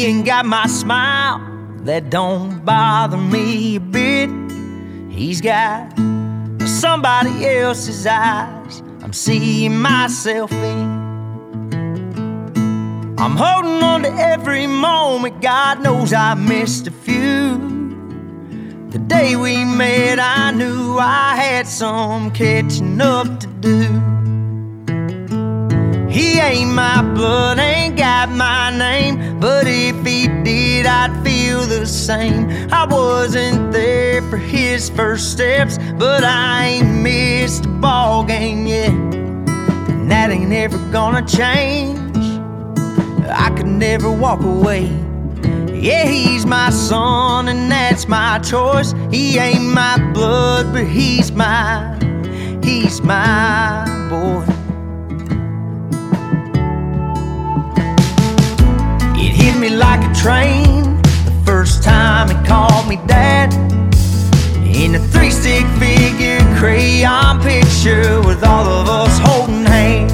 ain't got my smile, that don't bother me a bit. He's got somebody else's eyes I'm seeing myself in. I'm holding on to every moment, God knows I missed a few. The day we met I knew I had some catching up to do. He ain't my blood, ain't got my name, but if he did, I'd feel the same. I wasn't there for his first steps, but I ain't missed a ball game yet, and that ain't ever gonna change. I could never walk away. Yeah, he's my son, and that's my choice. He ain't my blood, but he's my boy. It hit me like a train the first time he called me dad, in a 3-stick figure crayon picture with all of us holding hands.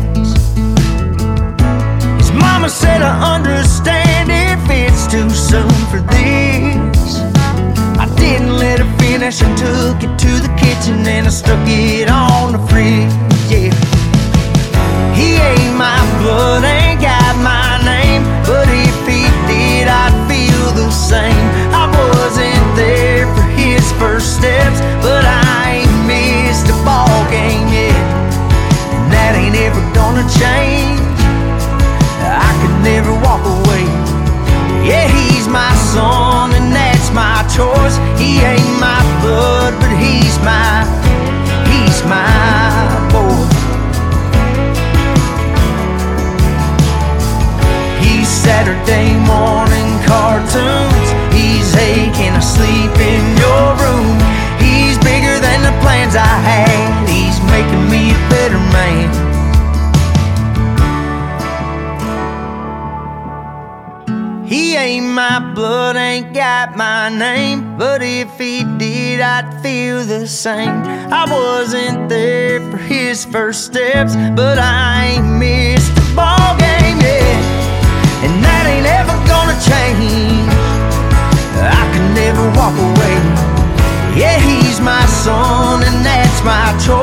His mama said, I understand if it's too soon for this. I didn't let her finish, I took it to the kitchen and I stuck it on the fridge, yeah. He ain't my blood, ain't got my name, but if he did, I'd feel the same. I wasn't there for his first steps, but I ain't missed a ball game yet, and that ain't ever gonna change. I could never walk away. Yeah, he's my son, and that's my choice. He ain't my blood, but he's my boy. Saturday morning cartoons, he's aching asleep in your room. He's bigger than the plans I had, he's making me a better man. He ain't my blood, ain't got my name, but if he did, I'd feel the same. I wasn't there for his first steps, but I ain't missed a ball game yet, and that ain't ever gonna change. I could never walk away. Yeah, he's my son, and that's my choice.